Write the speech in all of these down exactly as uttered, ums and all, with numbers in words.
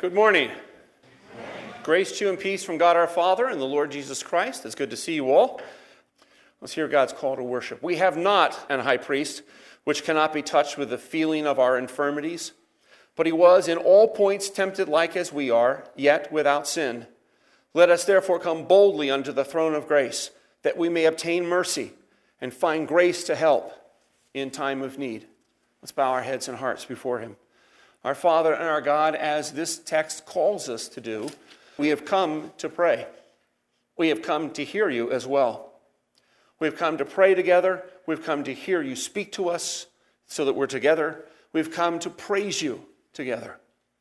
Good morning. Good morning. Grace to you and peace from God our Father and the Lord Jesus Christ. It's good to see you all. Let's hear God's call to worship. We have not an high priest which cannot be touched with the feeling of our infirmities, but he was in all points tempted like as we are, yet without sin. Let us therefore come boldly unto the throne of grace, that we may obtain mercy and find grace to help in time of need. Let's bow our heads and hearts before him. Our Father and our God, as this text calls us to do, we have come to pray. We have come to hear you as well. We've come to pray together. We've come to hear you speak to us so that we're together. We've come to praise you together.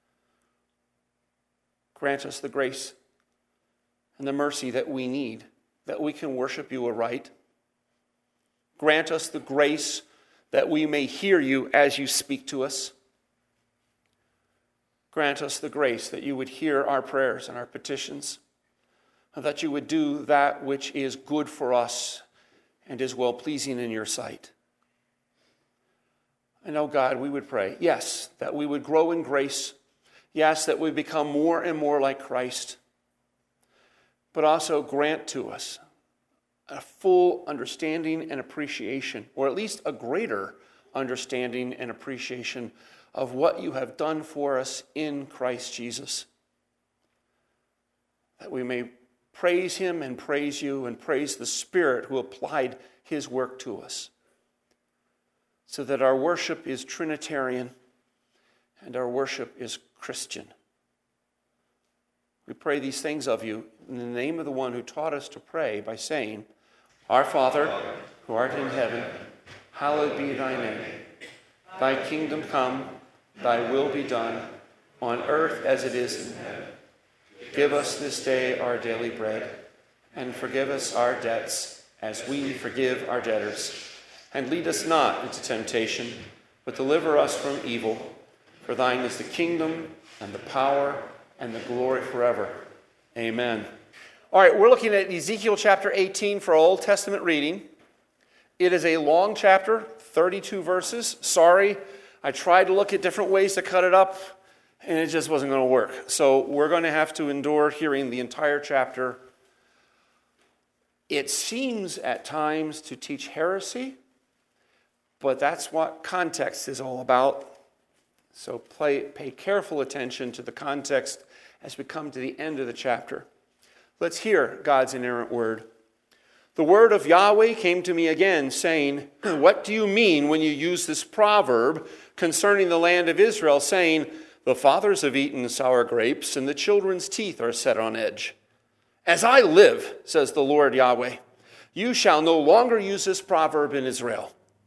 Grant us the grace and the mercy that we need, that we can worship you aright. Grant us the grace that we may hear you as you speak to us. Grant us the grace that you would hear our prayers and our petitions, and that you would do that which is good for us and is well-pleasing in your sight. And oh God, we would pray, yes, that we would grow in grace, yes, that we become more and more like Christ, but also grant to us a full understanding and appreciation, or at least a greater understanding and appreciation of what you have done for us in Christ Jesus. That we may praise him and praise you and praise the Spirit who applied his work to us. So that our worship is Trinitarian and our worship is Christian. We pray these things of you in the name of the one who taught us to pray by saying, Our Father, who art in heaven, hallowed be thy name. Thy kingdom come, thy will be done, on earth as it is in heaven. Give us this day our daily bread, and forgive us our debts as we forgive our debtors. And lead us not into temptation, but deliver us from evil. For thine is the kingdom, and the power, and the glory forever. Amen. All right, we're looking at Ezekiel chapter eighteen for Old Testament reading. It is a long chapter, thirty-two verses. Sorry, I tried to look at different ways to cut it up, and it just wasn't going to work. So we're going to have to endure hearing the entire chapter. It seems at times to teach heresy, but that's what context is all about. So play, pay careful attention to the context as we come to the end of the chapter. Let's hear God's inerrant word. The word of Yahweh came to me again, saying, What do you mean when you use this proverb concerning the land of Israel, saying, The fathers have eaten sour grapes, and the children's teeth are set on edge? As I live, says the Lord Yahweh, you shall no longer use this proverb in Israel.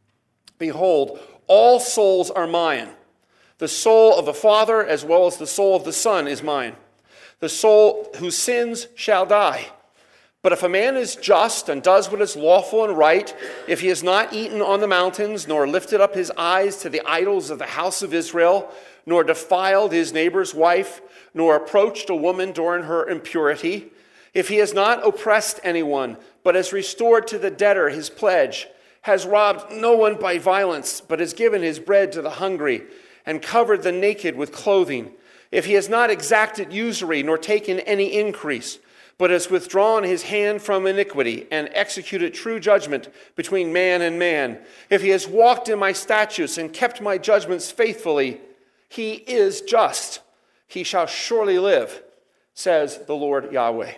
Behold, all souls are mine. The soul of the Father as well as the soul of the Son is mine. The soul who sins shall die. But if a man is just and does what is lawful and right, if he has not eaten on the mountains, nor lifted up his eyes to the idols of the house of Israel, nor defiled his neighbor's wife, nor approached a woman during her impurity, if he has not oppressed anyone, but has restored to the debtor his pledge, has robbed no one by violence, but has given his bread to the hungry, and covered the naked with clothing, if he has not exacted usury, nor taken any increase, but has withdrawn his hand from iniquity and executed true judgment between man and man, if he has walked in my statutes and kept my judgments faithfully, he is just. He shall surely live, says the Lord Yahweh.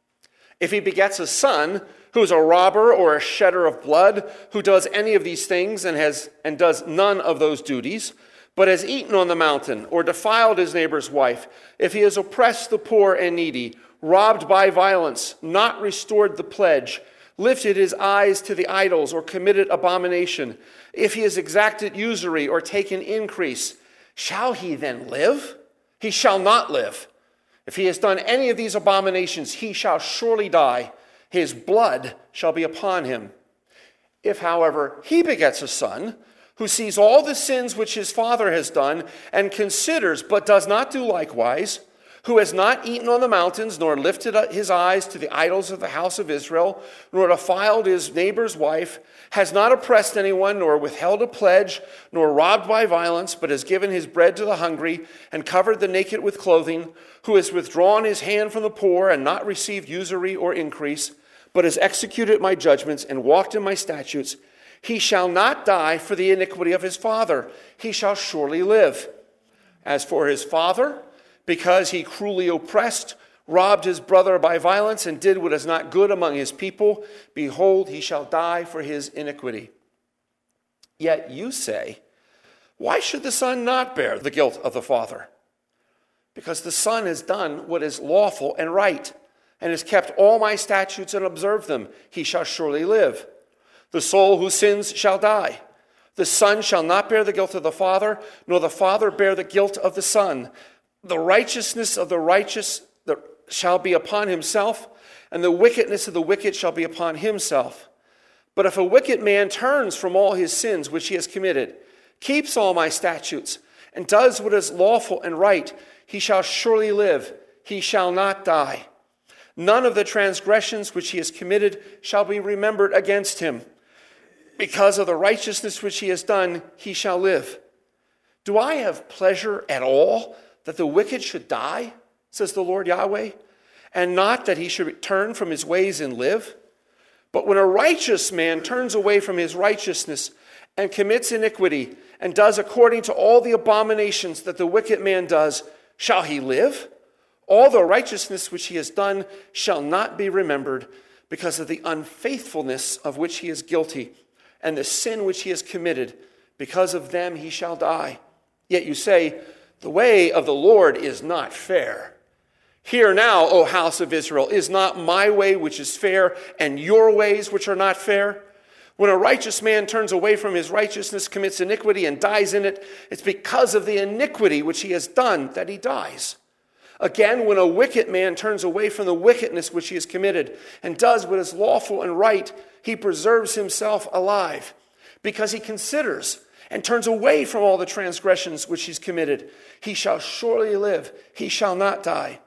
If he begets a son who is a robber or a shedder of blood, who does any of these things and has and does none of those duties, but has eaten on the mountain or defiled his neighbor's wife, if he has oppressed the poor and needy, robbed by violence, not restored the pledge, lifted his eyes to the idols, or committed abomination, if he has exacted usury or taken increase, shall he then live? He shall not live. If he has done any of these abominations, he shall surely die. His blood shall be upon him. If, however, he begets a son, who sees all the sins which his father has done, and considers but does not do likewise, who has not eaten on the mountains, nor lifted up his eyes to the idols of the house of Israel, nor defiled his neighbor's wife, has not oppressed anyone, nor withheld a pledge, nor robbed by violence, but has given his bread to the hungry, and covered the naked with clothing, who has withdrawn his hand from the poor, and not received usury or increase, but has executed my judgments, and walked in my statutes, he shall not die for the iniquity of his father. He shall surely live. As for his father, because he cruelly oppressed, robbed his brother by violence, and did what is not good among his people, behold, he shall die for his iniquity. Yet you say, why should the son not bear the guilt of the father? Because the son has done what is lawful and right, and has kept all my statutes and observed them. He shall surely live. The soul who sins shall die. The son shall not bear the guilt of the father, nor the father bear the guilt of the son. The righteousness of the righteous shall be upon himself, and the wickedness of the wicked shall be upon himself. But if a wicked man turns from all his sins which he has committed, keeps all my statutes, and does what is lawful and right, he shall surely live. He shall not die. None of the transgressions which he has committed shall be remembered against him. Because of the righteousness which he has done, he shall live. Do I have pleasure at all that the wicked should die, says the Lord Yahweh, and not that he should turn from his ways and live? But when a righteous man turns away from his righteousness and commits iniquity and does according to all the abominations that the wicked man does, shall he live? All the righteousness which he has done shall not be remembered, because of the unfaithfulness of which he is guilty, and the sin which he has committed. Because of them he shall die. Yet you say, the way of the Lord is not fair. Hear now, O house of Israel, is not my way which is fair, and your ways which are not fair? When a righteous man turns away from his righteousness, commits iniquity, and dies in it, it's because of the iniquity which he has done that he dies. Again, when a wicked man turns away from the wickedness which he has committed, and does what is lawful and right, he preserves himself alive, because he considers and turns away from all the transgressions which he's committed. He shall surely live. He shall not die.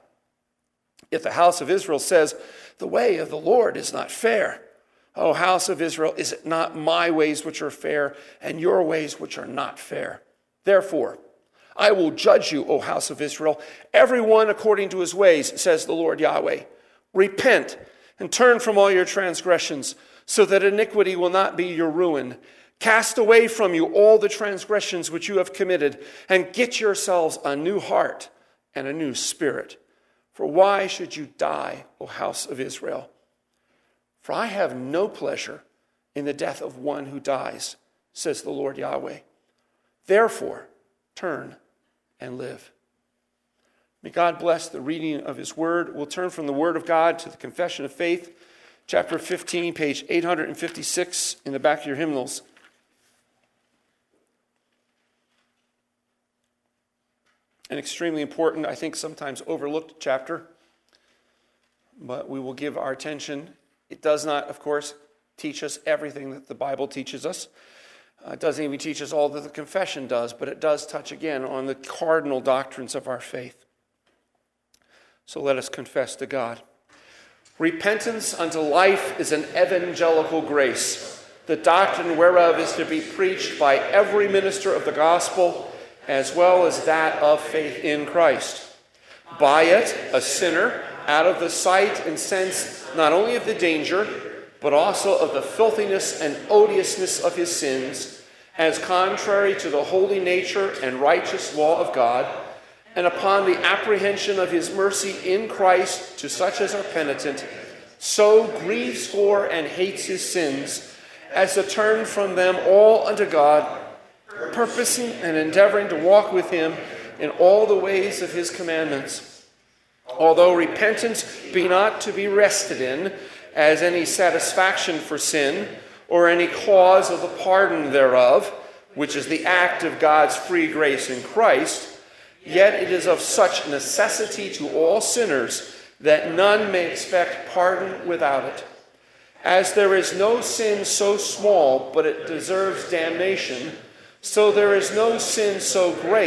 If the house of Israel says, the way of the Lord is not fair, O house of Israel, is it not my ways which are fair, and your ways which are not fair? Therefore, I will judge you, O house of Israel, every one according to his ways, says the Lord Yahweh. Repent and turn from all your transgressions, so that iniquity will not be your ruin. Cast away from you all the transgressions which you have committed, and get yourselves a new heart and a new spirit. For why should you die, O house of Israel? For I have no pleasure in the death of one who dies, says the Lord Yahweh. Therefore, turn and live. May God bless the reading of his word. We'll turn from the word of God to the Confession of Faith, chapter fifteen, page eight hundred fifty-six in the back of your hymnals. An extremely important, I think sometimes overlooked chapter, but we will give our attention. It does not, of course, teach us everything that the Bible teaches us. Uh, it doesn't even teach us all that the confession does, but it does touch again on the cardinal doctrines of our faith. So let us confess to God. Repentance unto life is an evangelical grace, the doctrine whereof is to be preached by every minister of the gospel, as well as that of faith in Christ. By it, a sinner, out of the sight and sense not only of the danger, but also of the filthiness and odiousness of his sins, as contrary to the holy nature and righteous law of God, and upon the apprehension of his mercy in Christ to such as are penitent, so grieves for and hates his sins, as to turn from them all unto God, purposing and endeavoring to walk with him in all the ways of his commandments. Although repentance be not to be rested in as any satisfaction for sin, or any cause of the pardon thereof, which is the act of God's free grace in Christ, yet it is of such necessity to all sinners that none may expect pardon without it. As there is no sin so small, but it deserves damnation, so there is no sin so great,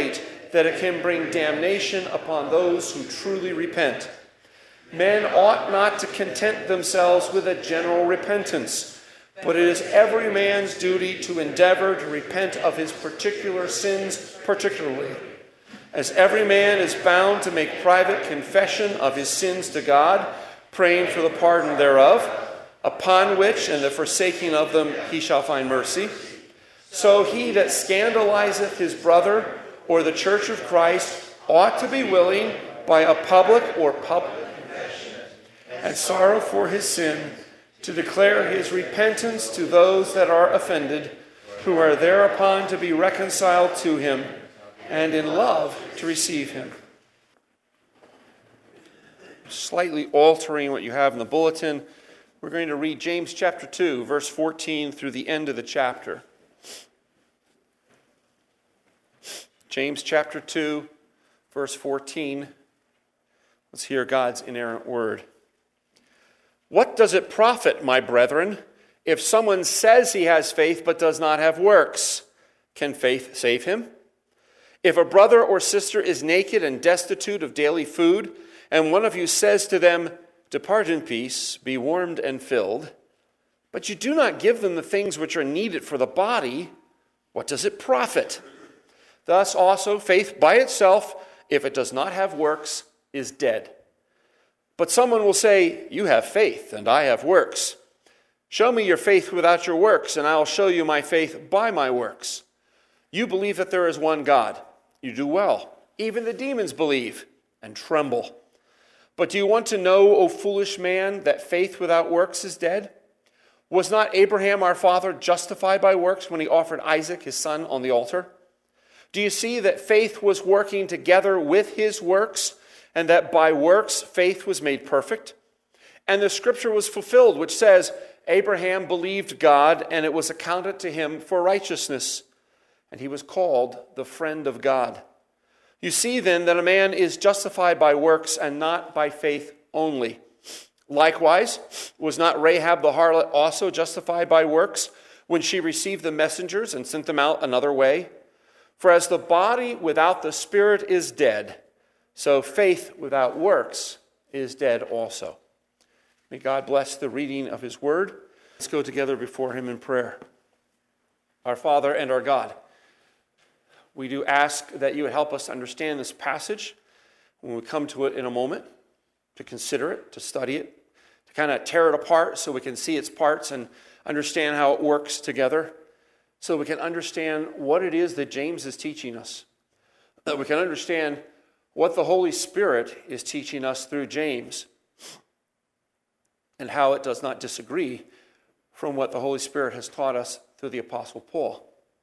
that it can bring damnation upon those who truly repent. Men ought not to content themselves with a general repentance, but it is every man's duty to endeavor to repent of his particular sins particularly, as every man is bound to make private confession of his sins to God, praying for the pardon thereof, upon which and the forsaking of them he shall find mercy. So he that scandalizeth his brother or the church of Christ ought to be willing by a public or public confession and sorrow for his sin to declare his repentance to those that are offended, who are thereupon to be reconciled to him, and in love to receive him. Slightly altering what you have in the bulletin, we're going to read James chapter two, verse fourteen through the end of the chapter. James chapter two, verse fourteen. Let's hear God's inerrant word. What does it profit, my brethren, if someone says he has faith but does not have works? Can faith save him? If a brother or sister is naked and destitute of daily food, and one of you says to them, depart in peace, be warmed and filled, but you do not give them the things which are needed for the body, what does it profit? Thus also faith by itself, if it does not have works, is dead. But someone will say, you have faith, and I have works. Show me your faith without your works, and I will show you my faith by my works. You believe that there is one God. You do well. Even the demons believe and tremble. But do you want to know, O foolish man, that faith without works is dead? Was not Abraham our father justified by works when he offered Isaac his son on the altar? Do you see that faith was working together with his works, and that by works faith was made perfect? And the scripture was fulfilled, which says, Abraham believed God, and it was accounted to him for righteousness. And he was called the friend of God. You see then that a man is justified by works and not by faith only. Likewise, was not Rahab the harlot also justified by works when she received the messengers and sent them out another way? For as the body without the spirit is dead, so faith without works is dead also. May God bless the reading of his word. Let's go together before him in prayer. Our Father and our God, we do ask that you would help us understand this passage when we come to it in a moment, to consider it, to study it, to kind of tear it apart so we can see its parts and understand how it works together, so we can understand what it is that James is teaching us, that we can understand what the Holy Spirit is teaching us through James, and how it does not disagree from what the Holy Spirit has taught us through the Apostle Paul.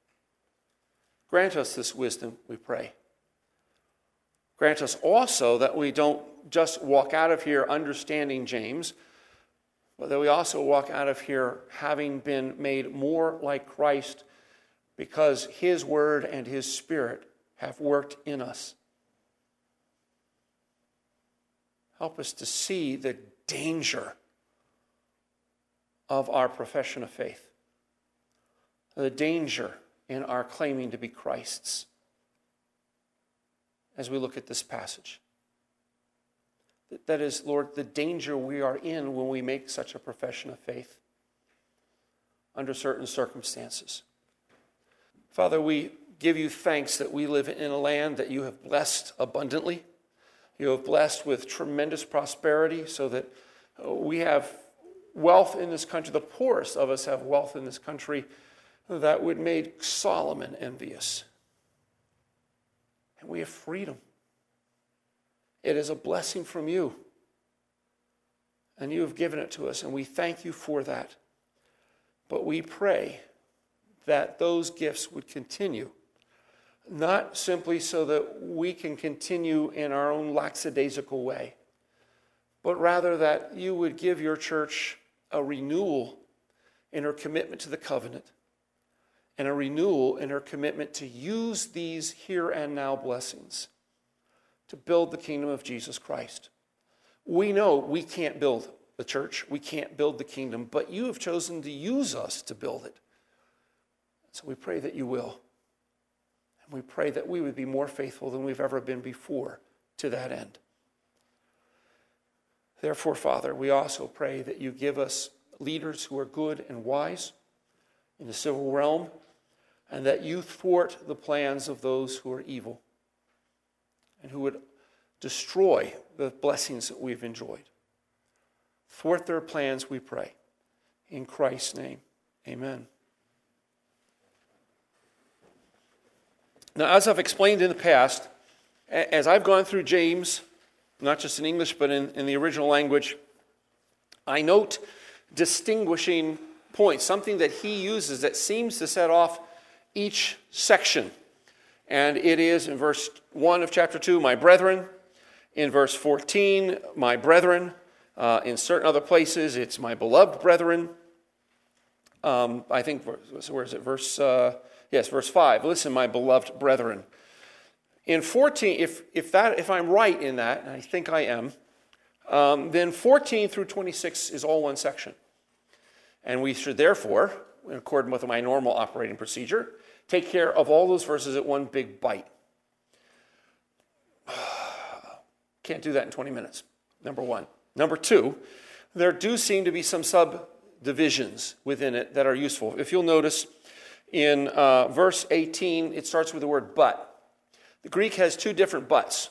Grant us this wisdom, we pray. Grant us also that we don't just walk out of here understanding James, but that we also walk out of here having been made more like Christ because his word and his spirit have worked in us. Help us to see the danger of our profession of faith, the danger in our claiming to be Christ's as we look at this passage. That is, Lord, the danger we are in when we make such a profession of faith under certain circumstances. Father, we give you thanks that we live in a land that you have blessed abundantly. You have blessed with tremendous prosperity so that we have wealth in this country. The poorest of us have wealth in this country that would make Solomon envious. And we have freedom. It is a blessing from you. And you have given it to us, and we thank you for that. But we pray that those gifts would continue, not simply so that we can continue in our own lackadaisical way, but rather that you would give your church a renewal in her commitment to the covenant, and a renewal in her commitment to use these here and now blessings to build the kingdom of Jesus Christ. We know we can't build the church, we can't build the kingdom, but you have chosen to use us to build it. So we pray that you will. And we pray that we would be more faithful than we've ever been before to that end. Therefore, Father, we also pray that you give us leaders who are good and wise in the civil realm, and that you thwart the plans of those who are evil and who would destroy the blessings that we've enjoyed. Thwart their plans, we pray. In Christ's name, amen. Now, as I've explained in the past, as I've gone through James, not just in English, but in, in the original language, I note distinguishing points, something that he uses that seems to set off each section. And it is in verse one of chapter two, my brethren. In verse fourteen, my brethren. Uh, in certain other places, it's my beloved brethren. Um, I think, where is it? Verse, uh, yes, verse five. Listen, my beloved brethren. In fourteen, if if that if I'm right in that, and I think I am, um, then fourteen through twenty-six is all one section. And we should therefore, in accordance with my normal operating procedure, take care of all those verses at one big bite. Can't do that in twenty minutes, number one. Number two, there do seem to be some subdivisions within it that are useful. If you'll notice, in uh, verse eighteen, it starts with the word but. The Greek has two different buts,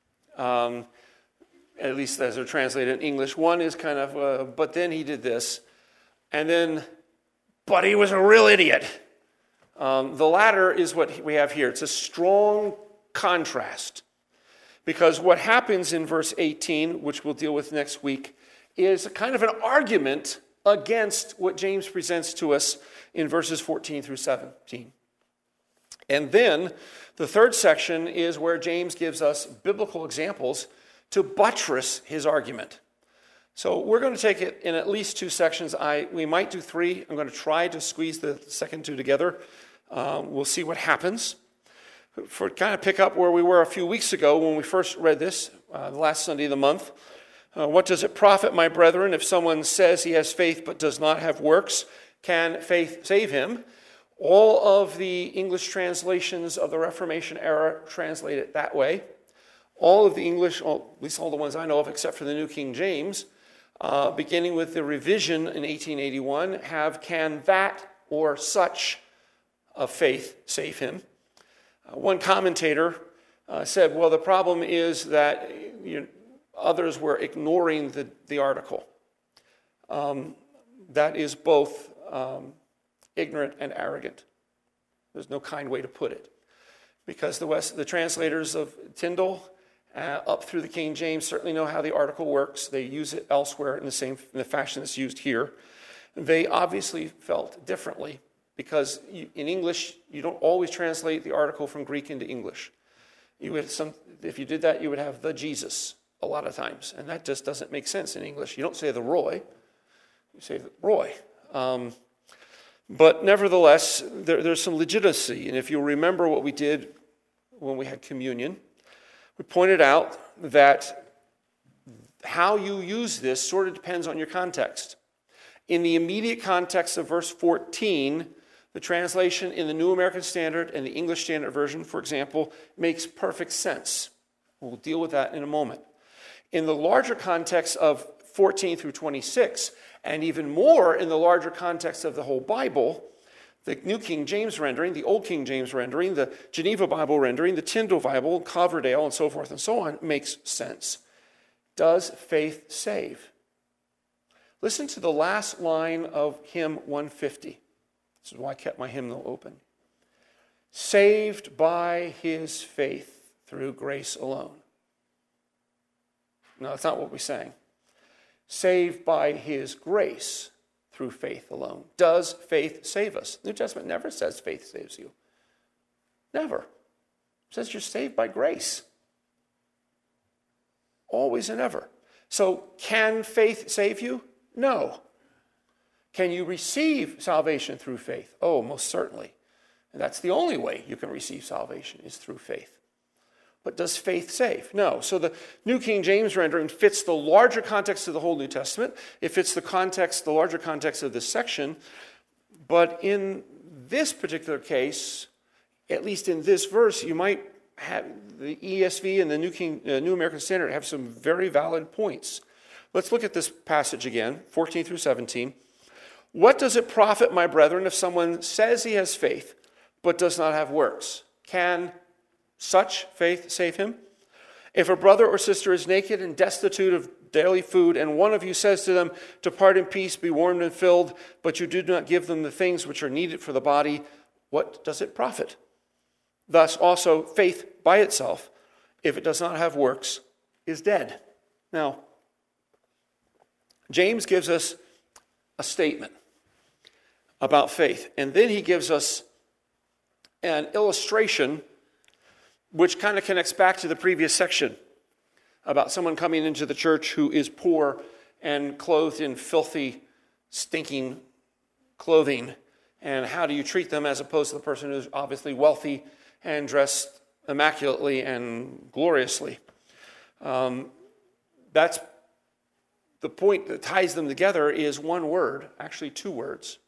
um, at least as they're translated in English. One is kind of, uh, but then he did this, and then, but he was a real idiot. Um, the latter is what we have here. It's a strong contrast, because what happens in verse eighteen, which we'll deal with next week, is a kind of an argument against what James presents to us in verses fourteen through seventeen. And then the third section is where James gives us biblical examples to buttress his argument. So we're going to take it in at least two sections. I we might do three. I'm going to try to squeeze the second two together. Um, we'll see what happens. For kind of pick up where we were a few weeks ago when we first read this, uh, the last Sunday of the month. Uh, what does it profit, my brethren, if someone says he has faith but does not have works? Can faith save him? All of the English translations of the Reformation era translate it that way. All of the English, well, at least all the ones I know of, except for the New King James, uh, beginning with the revision in eighteen eighty-one, have can that or such of faith save him? Uh, one commentator uh, said, well, the problem is that you know, others were ignoring the, the article. Um, that is both um, ignorant and arrogant. There's no kind way to put it. Because the West, the translators of Tyndale uh, up through the King James certainly know how the article works. They use it elsewhere in the same in the fashion that's used here. They obviously felt differently because you, in English, you don't always translate the article from Greek into English. You would some, if you did that, you would have the Jesus a lot of times, and that just doesn't make sense in English. You don't say the Roy, you say the Roy. Um, But nevertheless, there, there's some legitimacy. And if you'll remember what we did when we had communion, we pointed out that how you use this sort of depends on your context. In the immediate context of verse fourteen, the translation in the New American Standard and the English Standard Version, for example, makes perfect sense. We'll deal with that in a moment. In the larger context of fourteen through twenty-six, and even more in the larger context of the whole Bible, the New King James rendering, the Old King James rendering, the Geneva Bible rendering, the Tyndale Bible, Coverdale, and so forth and so on, makes sense. Does faith save? Listen to the last line of hymn one fifty. This is why I kept my hymnal open. Saved by his faith through grace alone. No, that's not what we sang. Saved by his grace through faith alone. Does faith save us? The New Testament never says faith saves you. Never. It says you're saved by grace. Always and ever. So can faith save you? No. Can you receive salvation through faith? Oh, most certainly. And that's the only way you can receive salvation is through faith. But does faith save? No. So the New King James rendering fits the larger context of the whole New Testament. It fits the context, the larger context of this section. But in this particular case, at least in this verse, you might have the E S V and the New, King, uh, New American Standard have some very valid points. Let's look at this passage again, fourteen through seventeen. What does it profit, my brethren, if someone says he has faith, but does not have works? Can such faith save him? If a brother or sister is naked and destitute of daily food, and one of you says to them, depart in peace, be warmed and filled, but you do not give them the things which are needed for the body, what does it profit? Thus also faith by itself, if it does not have works, is dead. Now, James gives us a statement about faith, and then he gives us an illustration which kind of connects back to the previous section about someone coming into the church who is poor and clothed in filthy, stinking clothing. And how do you treat them as opposed to the person who's obviously wealthy and dressed immaculately and gloriously? Um, that's the point that ties them together is one word, actually two words.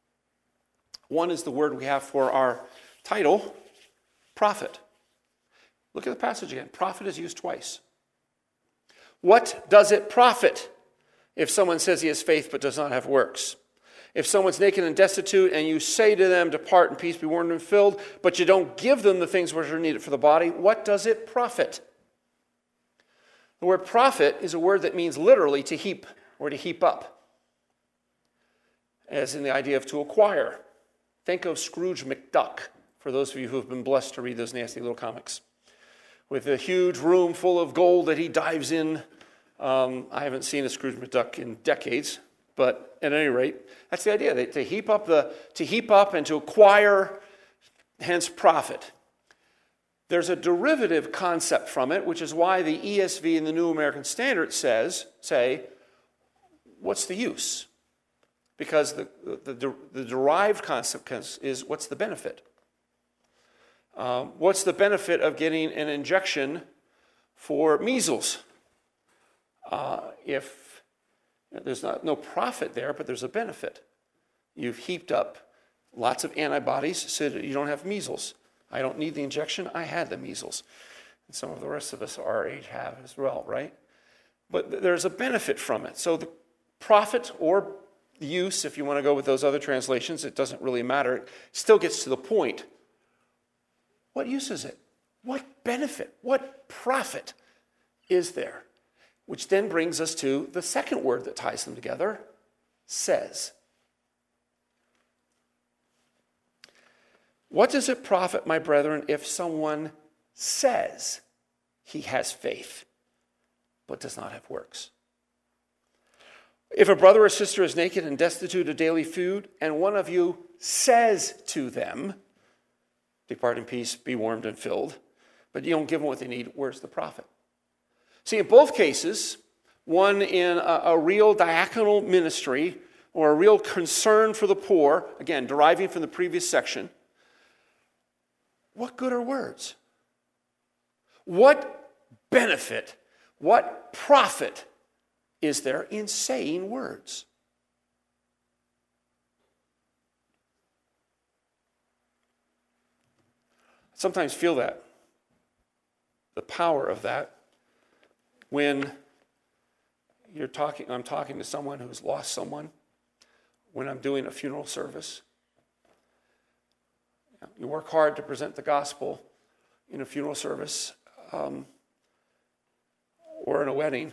One is the word we have for our title, profit. Look at the passage again. Profit is used twice. What does it profit if someone says he has faith but does not have works? If someone's naked and destitute and you say to them, depart in peace, be warmed and filled, but you don't give them the things which are needed for the body, what does it profit? The word profit is a word that means literally to heap or to heap up, as in the idea of to acquire. Think of Scrooge McDuck, for those of you who have been blessed to read those nasty little comics. With a huge room full of gold that he dives in. Um, I haven't seen a Scrooge McDuck in decades, but at any rate, that's the idea, to heap up the to heap up and to acquire, hence profit. There's a derivative concept from it, which is why the E S V and the New American Standard says, say, what's the use? Because the, the, the, the derived concept is, what's the benefit? Um, what's the benefit of getting an injection for measles? Uh, if you know, there's not, no profit there, but there's a benefit. You've heaped up lots of antibodies so that you don't have measles. I don't need the injection. I had the measles. And some of the rest of us our age have as well, right? But there's a benefit from it. So the profit or use, if you want to go with those other translations, it doesn't really matter. It still gets to the point. What use is it? What benefit? What profit is there? Which then brings us to the second word that ties them together, says. What does it profit, my brethren, if someone says he has faith, but does not have works? If a brother or sister is naked and destitute of daily food, and one of you says to them, depart in peace, be warmed and filled, but you don't give them what they need, where's the profit? See, in both cases, one in a, a real diaconal ministry or a real concern for the poor, again, deriving from the previous section, what good are words? What benefit, what profit is there in saying words? I sometimes feel that, the power of that, when you're talking, I'm talking to someone who's lost someone, when I'm doing a funeral service. You work hard to present the gospel in a funeral service um, or in a wedding.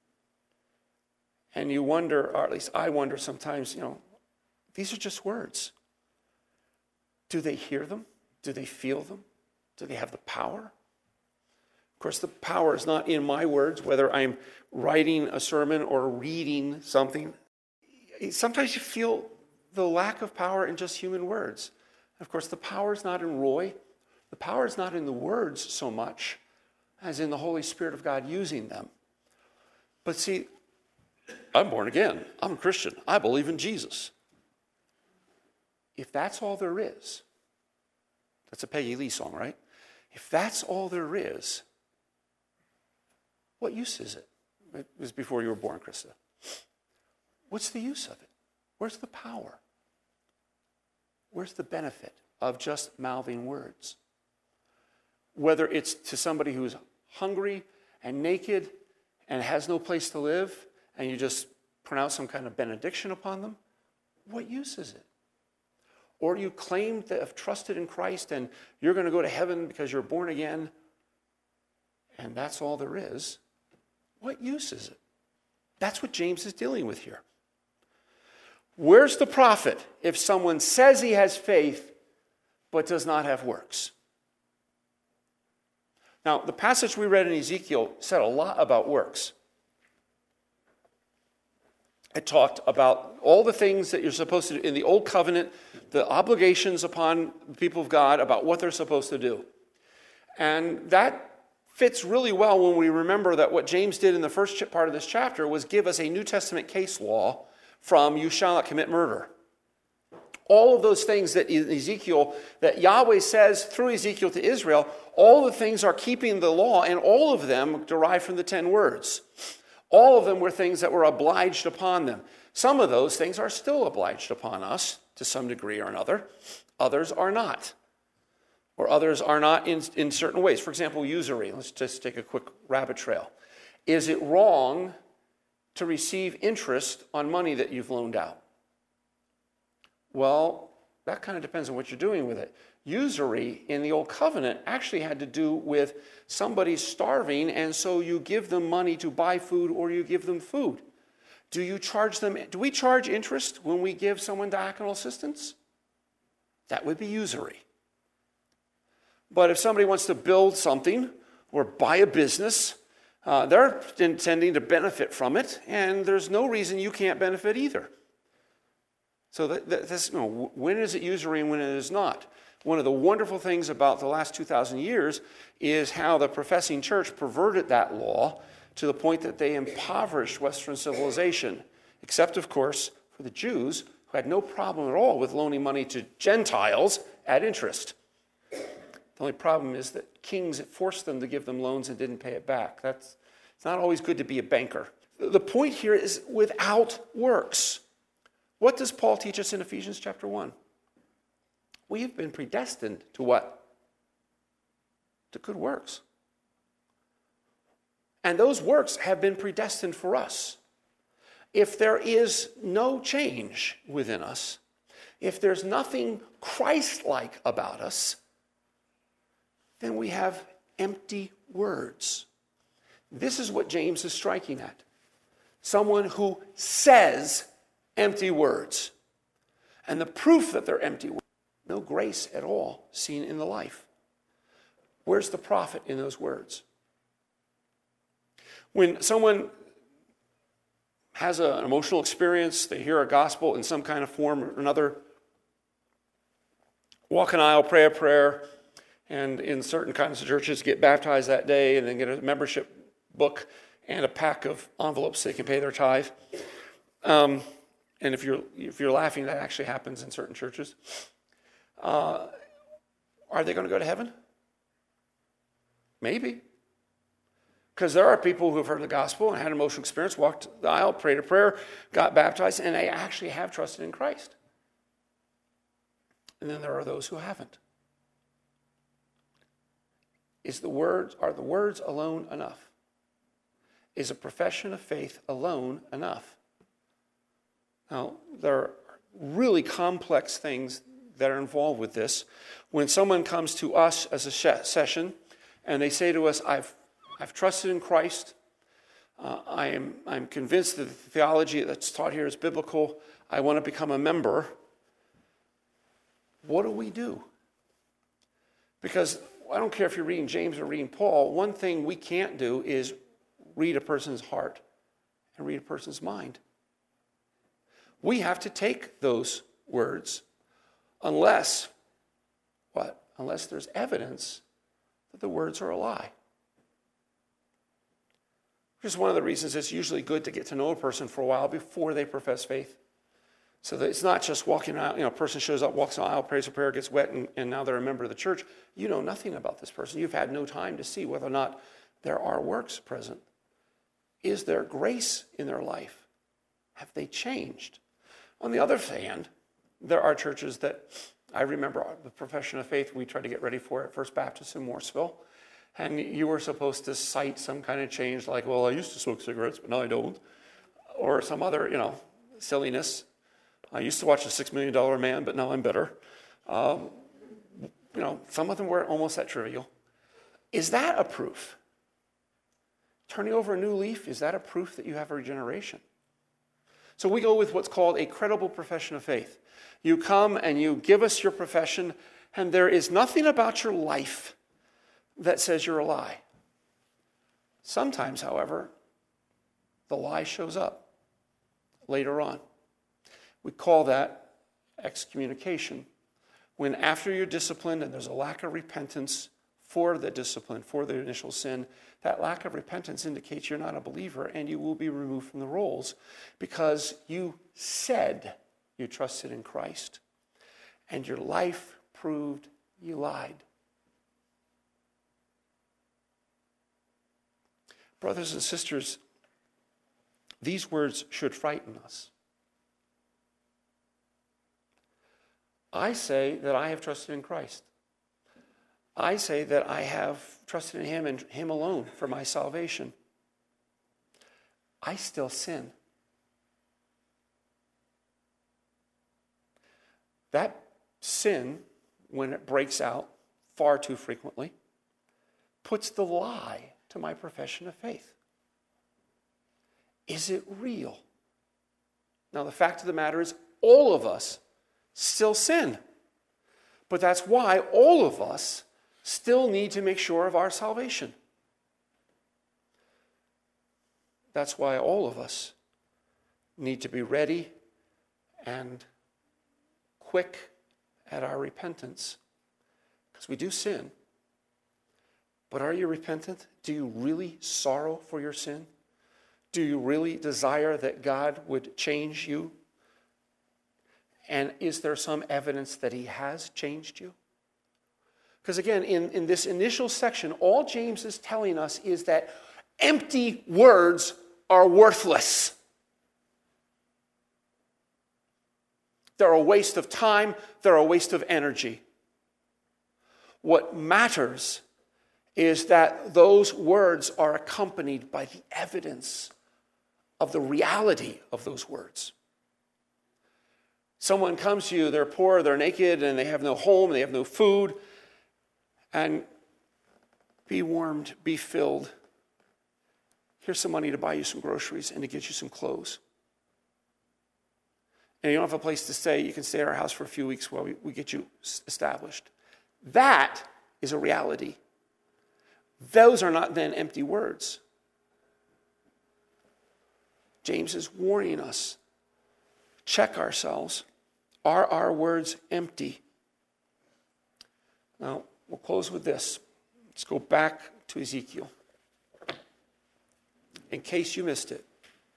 And you wonder, or at least I wonder sometimes, you know, these are just words. Do they hear them? Do they feel them? Do they have the power? Of course, the power is not in my words, whether I'm writing a sermon or reading something. Sometimes you feel the lack of power in just human words. Of course, the power is not in Roy. The power is not in the words so much as in the Holy Spirit of God using them. But see, I'm born again. I'm a Christian. I believe in Jesus. If that's all there is, that's a Peggy Lee song, right? If that's all there is, what use is it? It was before you were born, Krista. What's the use of it? Where's the power? Where's the benefit? of just mouthing words. Whether it's to somebody who's hungry and naked and has no place to live, and you just pronounce some kind of benediction upon them, what use is it? Or you claim to have trusted in Christ and you're going to go to heaven because you're born again, and that's all there is. What use is it? That's what James is dealing with here. Where's the profit if someone says he has faith but does not have works? Now, the passage we read in Ezekiel said a lot about works. It talked about all the things that you're supposed to do in the Old Covenant, the obligations upon the people of God about what they're supposed to do. And that fits really well when we remember that what James did in the first part of this chapter was give us a New Testament case law from you shall not commit murder. All of those things that Ezekiel, that Yahweh says through Ezekiel to Israel, all the things are keeping the law, and all of them derive from the ten words. All of them were things that were obliged upon them. Some of those things are still obliged upon us to some degree or another. Others are not. Or others are not in, in certain ways. For example, usury. Let's just take a quick rabbit trail. Is it wrong to receive interest on money that you've loaned out? Well, that kind of depends on what you're doing with it. Usury in the Old Covenant actually had to do with somebody starving, and so you give them money to buy food or you give them food. Do you charge them? Do we charge interest when we give someone diaconal assistance? That would be usury. But if somebody wants to build something or buy a business, uh, they're intending to benefit from it, and there's no reason you can't benefit either. So that, that, this, you know, when is it usury and when it is not? One of the wonderful things about the last two thousand years is how the professing church perverted that law to the point that they impoverished Western civilization, except, of course, for the Jews, who had no problem at all with loaning money to Gentiles at interest. The only problem is that kings forced them to give them loans and didn't pay it back. That's, it's not always good to be a banker. The point here is without works. What does Paul teach us in Ephesians chapter one? We have been predestined to what? To good works. And those works have been predestined for us. If there is no change within us, if there's nothing Christ-like about us, then we have empty words. This is what James is striking at. Someone who says empty words. And the proof that they're empty words, no grace at all seen in the life. Where's the profit in those words? When someone has a, an emotional experience, they hear a gospel in some kind of form or another, walk an aisle, pray a prayer, and in certain kinds of churches get baptized that day and then get a membership book and a pack of envelopes so they can pay their tithe. Um, and if you're if you're laughing, that actually happens in certain churches. Uh, are they going to go to heaven? Maybe. Because there are people who have heard the gospel and had an emotional experience, walked the aisle, prayed a prayer, got baptized, and they actually have trusted in Christ. And then there are those who haven't. Is the words, are the words alone enough? Is a profession of faith alone enough? Now, there are really complex things that are involved with this. When someone comes to us as a session and they say to us, I've I've trusted in Christ. Uh, I am I'm convinced that the theology that's taught here is biblical. I want to become a member. What do we do? Because I don't care if you're reading James or reading Paul, one thing we can't do is read a person's heart and read a person's mind. We have to take those words unless, what? Unless there's evidence that the words are a lie. Which is one of the reasons it's usually good to get to know a person for a while before they profess faith. So that it's not just walking out, you know, a person shows up, walks on the aisle, prays a prayer, gets wet, and, and now they're a member of the church. You know nothing about this person. You've had no time to see whether or not there are works present. Is there grace in their life? Have they changed? On the other hand, there are churches that I remember the profession of faith we tried to get ready for at First Baptist in Morrisville. And you were supposed to cite some kind of change like, well, I used to smoke cigarettes, but now I don't. Or some other, you know, silliness. I used to watch The Six Million Dollar Man, but now I'm better. Um, you know, some of them were almost that trivial. Is that a proof? Turning over a new leaf, is that a proof that you have regeneration? So we go with what's called a credible profession of faith. You come and you give us your profession, and there is nothing about your life that says you're a lie. Sometimes, however, the lie shows up later on. We call that excommunication. When after you're disciplined and there's a lack of repentance for the discipline, for the initial sin, that lack of repentance indicates you're not a believer and you will be removed from the rolls because you said you trusted in Christ and your life proved you lied. Brothers and sisters, these words should frighten us. I say that I have trusted in Christ. I say that I have trusted in Him and Him alone for my salvation. I still sin. That sin, when it breaks out far too frequently, puts the lie to my profession of faith. Is it real? Now, the fact of the matter is, all of us still sin. But that's why all of us still need to make sure of our salvation. That's why all of us need to be ready and quick at our repentance. Because we do sin. But are you repentant? Do you really sorrow for your sin? Do you really desire that God would change you? And is there some evidence that He has changed you? Because again, in, in this initial section, all James is telling us is that empty words are worthless. They're a waste of time. They're a waste of energy. What matters is that those words are accompanied by the evidence of the reality of those words. Someone comes to you, they're poor, they're naked, and they have no home, they have no food, and be warmed, be filled. Here's some money to buy you some groceries and to get you some clothes. And you don't have a place to stay, you can stay at our house for a few weeks while we, we get you established. That is a reality. Those are not then empty words. James is warning us. Check ourselves. Are our words empty? Now, we'll close with this. Let's go back to Ezekiel. In case you missed it.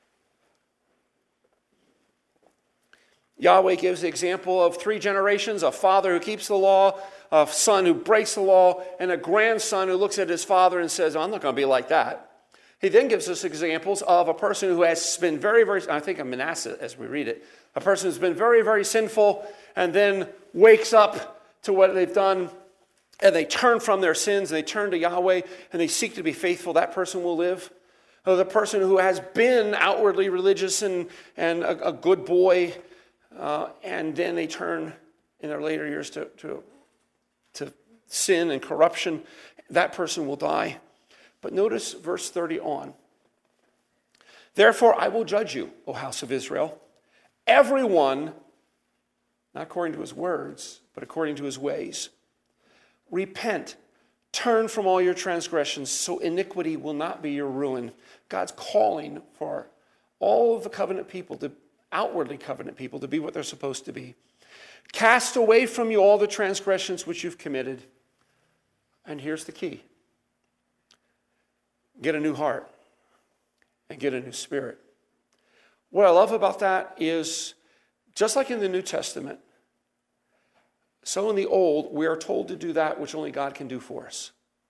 Yahweh gives the example of three generations, a father who keeps the law, a son who breaks the law, and a grandson who looks at his father and says, I'm not going to be like that. He then gives us examples of a person who has been very, very, I think of Manasseh as we read it, a person who's been very, very sinful and then wakes up to what they've done and they turn from their sins and they turn to Yahweh and they seek to be faithful. That person will live. Or the person who has been outwardly religious and, and a, a good boy, uh, and then they turn in their later years to, to, to sin and corruption, that person will die. But notice verse thirty on. Therefore I will judge you, O house of Israel, everyone, not according to his words, but according to his ways. Repent, turn from all your transgressions, so iniquity will not be your ruin. God's calling for all of the covenant people, to outwardly covenant people, to be what they're supposed to be. Cast away from you all the transgressions which you've committed. And here's the key. Get a new heart and get a new spirit. What I love about that is, just like in the New Testament, so in the Old, we are told to do that which only God can do for us.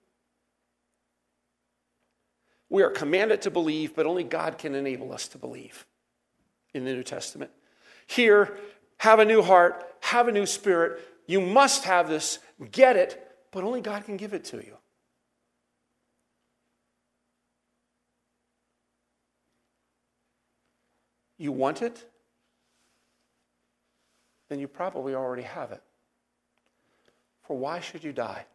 We are commanded to believe, but only God can enable us to believe in the New Testament. Here, have a new heart, have a new spirit, you must have this, get it, but only God can give it to you. You want it? Then you probably already have it. For why should you die?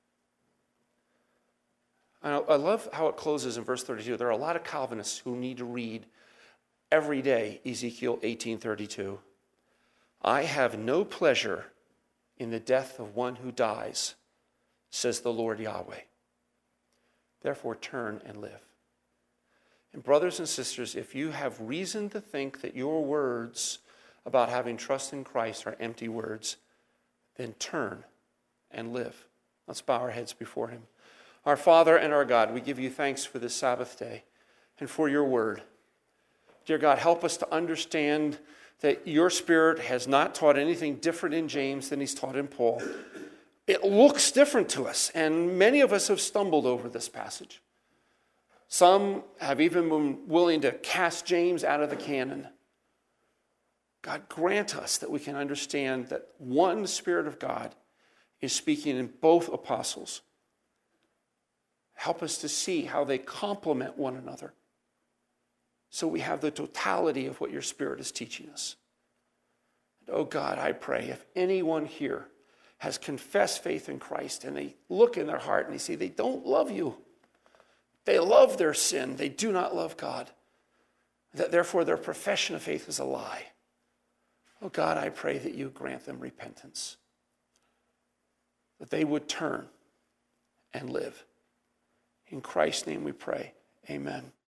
I love how it closes in verse thirty-two. There are a lot of Calvinists who need to read every day Ezekiel eighteen thirty-two. I have no pleasure in the death of one who dies, says the Lord Yahweh. Therefore turn and live. And brothers and sisters, if you have reason to think that your words about having trust in Christ are empty words, then turn and live. Let's bow our heads before him. Our Father and our God, we give you thanks for this Sabbath day and for your word. Dear God, help us to understand that your Spirit has not taught anything different in James than he's taught in Paul. It looks different to us, and many of us have stumbled over this passage. Some have even been willing to cast James out of the canon. God, grant us that we can understand that one Spirit of God is speaking in both apostles. Help us to see how they complement one another, so we have the totality of what your Spirit is teaching us. And oh God, I pray if anyone here has confessed faith in Christ and they look in their heart and they see they don't love you, they love their sin, they do not love God, that therefore their profession of faith is a lie. Oh God, I pray that you grant them repentance, that they would turn and live. In Christ's name we pray. Amen.